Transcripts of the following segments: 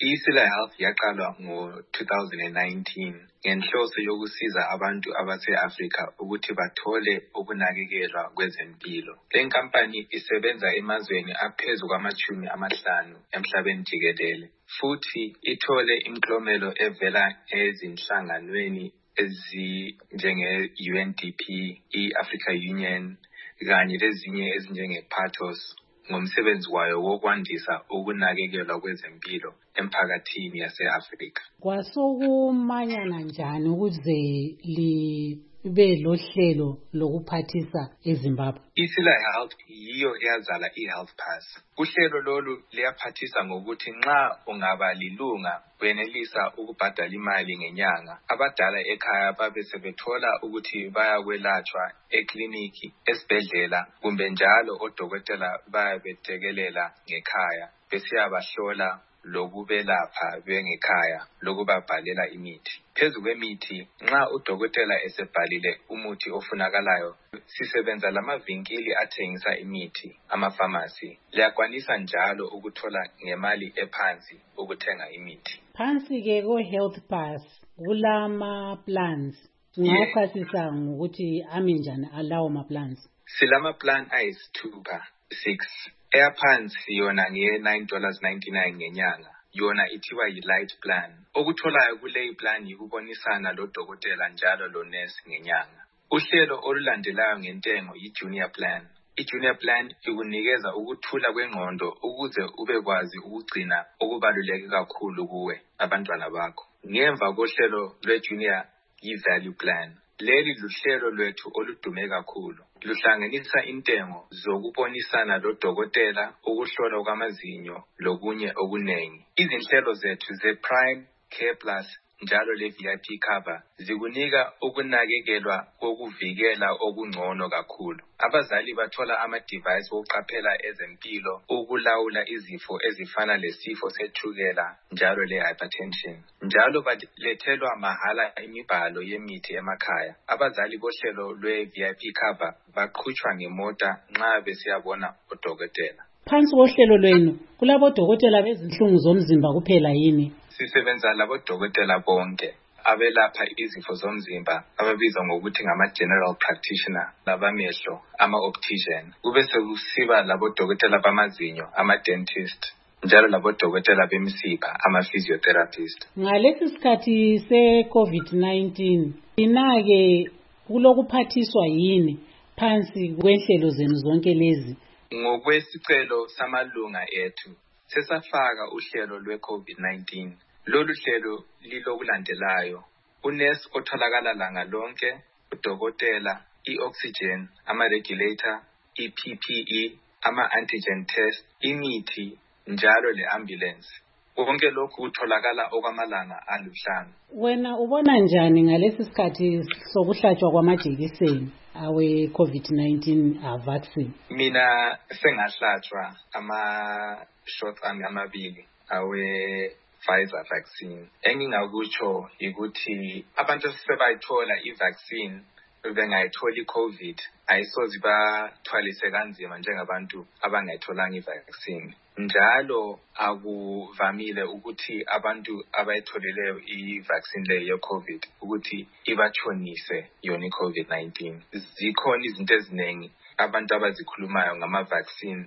iSila Health yaqalwa ngo-2019 ngenhloso yokusiza abantu abase-Afrika ukuthi bathole ukunakekelwa kwezempilo. Le nkampani isebenza emazweni aphezu kwama-50 emhlabeni jikelele, futhi ithole imiklomelo evela ezinhlanganweni ezinjenge-UNDP, i-Africa Union, kanye lezinye ezinjenge-Pathos, ngomsebenzi wayo wokwandisa ukunakekelwa kwezempilo emphakathini yase-Afrika. Kwasokumanyana njani ukuze libe lohlelo lokuphathisa eZimbabwe? iSila Health yiyo eyazala iHealth Pass. Uhlelo lolu liyaphathisa ngokuthi nxa ungaba lilunga wenelisa ukubhadala imali ngenyanga. Abadala ekhaya babe sebethola ukuthi bayakwelatshwa ekliniki, esibhedlela, kumbe njalo odokotela bayabethekelela ngekhaya besiyabahlola lokubelapha bengekhaya, lokubabhalela imithi. Phezu kwemithi, nxa udokotela esebhalile umuthi ofunakalayo, sisebenza lamavinkili athengisa imithi, ama-pharmacy. Liyakwanisa njalo ukuthola ngemali ephansi ukuthenga imithi. Phansi-ke ko-Health Pass kulama-plans. Ngawuchasisa ngokuthi ame njani alawo ma-plans? Silama-plan ayisithupha, 6. Eyaphansi yona nge-$9.99 ngenyanga. Yona ithiwa yi-light plan. Okutholayo kuleyi plan yikubonisana lodokotela njalo lo-nurse ngenyanga. Uhlelo olulandelayo ngentengo yi-junior plan. I-junior plan ikunikeza ukuthula kwengqondo ukuze ubekwazi ukugcina okubaluleke kakhulu kuwe abantwana bakho. Ngemva kohlelo lwe-junior yi-value plan. Leli luhlelo lwethu oludume kakhulu. Luhlanganisa intengo zokubonisana lodokotela, ukuhlolwa kwamazinyo, lokunye okunengi. Izinhlelo zethu ze-Prime, Care Plus, njalo le-VIP cover zikunika ukunakekelwa kokuvikela okungcono kakhulu. Abazali bathola ama-device wokuqaphela ezempilo, ukulawula izifo ezifana lesifo sethukela, njalo le-hypertension. Njalo balethelwa mahala imibhalo yemithi emakhaya. Abazali bohlelo lwe-VIP cover baqhutshwa ngemota nxa besiyabona odokotela. Phansi kohlelo lwenu, kulabodokotela bezinhlungu zomzimba kuphela yini? Sisebenza labodokotela bonke abelapha izifo zomzimba ababizwa ngokuthi ngama-general practitioner, labamehlo, ama-optician. Kube sekusiba labodokotela bamazinyo, ama-dentist, njalo labodokotela bemisipha, ama-physiotherapist. Ngalesi sikhathi se-COVID-19, inake kulokuphathiswa yini phansi kwenhlelo zenu zonke lezi? Ngokwesicelo samalunga ethu, sesafaka uhlelo lwe-COVID-19. Lolu hlelo lilokulandelayo: unesi otholakala langa lonke, udokotela, i-oxygen, ama-regulator, i-PPE, ama-antigen test, imithi, njalo le-ambulance. Konke lokhu kutholakala okwamalanga aluhlanu. Wena ubona njani ngalesi sikhathi sokuhlatshwa kwamajekiseni awe-COVID-19 vaccine? Mina sengahlatshwa ama-shots amabili awe-Pfizer vaccine. Engingakutsho ukuthi abantu sebayithola i-vaccine bengayithola i-COVID, ayisoze bathwalise kanzima njengabantu abangayitholanga i-vaccine. Njalo akuvamile ukuthi abantu abayitholileyo i-vaccine le ye-COVID ukuthi ibatshonise yona i-COVID-19. Zikhona izinto eziningi abantu abazikhulumayo ngama-vaccine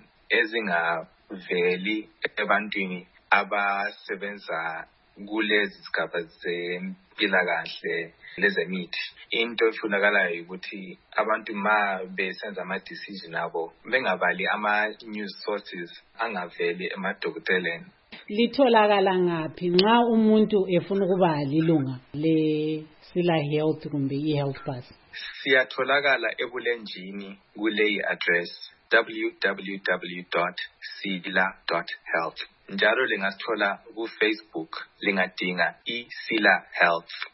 ezingaveli ebantwini abasebenza kulezi zigaba zempilakahle lezemithi. Into efunakalayo ukuthi abantu ma besenza ama-decision abo bengabali ama-news sources angaveli emadokoteleni. Litholakala ngaphi nxa umuntu efuna ukuba lilunga le-Sila Health kumbe i-Health Pass? Siyatholakala ebulenjini kuleyi address www.sila.health. Njalo lingasithola ku-Facebook, lingadinga iSila Health.